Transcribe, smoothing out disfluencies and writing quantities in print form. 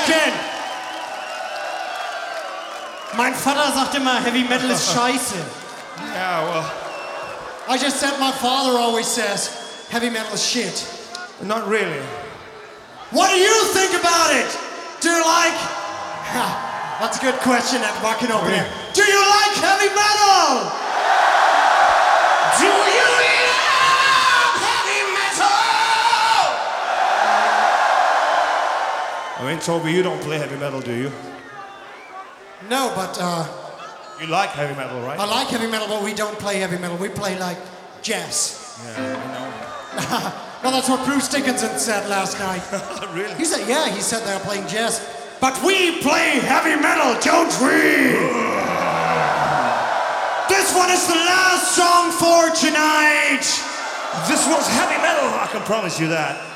again. Mein Vater sagt immer, Heavy Metal ist scheiße. Yeah, well, I just said my father always says, heavy metal is shit. not really. What do you think about it? Do you like... Ha, that's a good question at walking over there. Do you like heavy metal? Do you love heavy metal? I mean, Toby, you don't play heavy metal, do you? No, but You like heavy metal, right? I like heavy metal, but we don't play heavy metal. We play like jazz. Yeah, I know. Well, that's what Bruce Dickinson said last night. Really? He said they're playing jazz. But we play heavy metal, don't we? This one is the last song for tonight. This was heavy metal, I can promise you that.